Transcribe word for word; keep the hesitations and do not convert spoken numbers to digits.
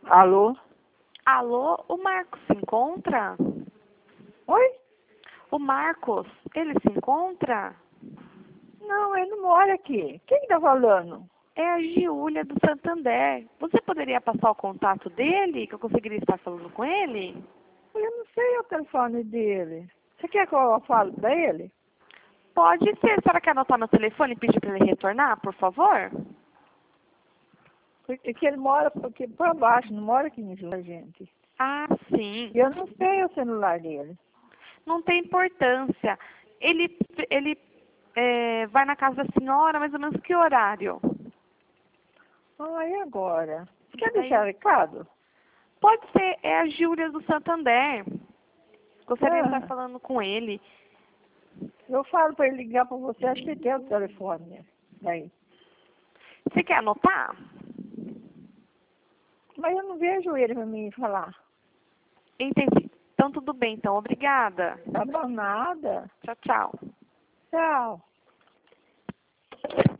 Alô? Alô, o Marcos se encontra? Oi? O Marcos, ele se encontra? Não, ele não mora aqui. Quem tá falando? É a Giulia do Santander. Você poderia passar o contato dele, que eu conseguiria estar falando com ele? Eu não sei o telefone dele. Você quer que eu fale pra ele? Pode ser. A senhora quer anotar no telefone e pedir para ele retornar, por favor? Porque que ele mora aqui pra baixo, não mora aqui em Vila Gente. Ah, sim. E eu não sei o celular dele. Não tem importância. Ele, ele é, vai na casa da senhora, mais ou menos que horário? Ah, e agora? Você quer Daí- deixar recado? Pode ser. É a Giulia do Santander. Gostaria de estar Ah, falando com ele. eu falo pra ele ligar pra você, acho que ele tem o telefone, né? Daí. Você quer anotar? Mas eu não vejo ele pra mim falar. Entendi. Então, tudo bem. Então, obrigada. Tá bom, nada. Tchau, tchau. Tchau.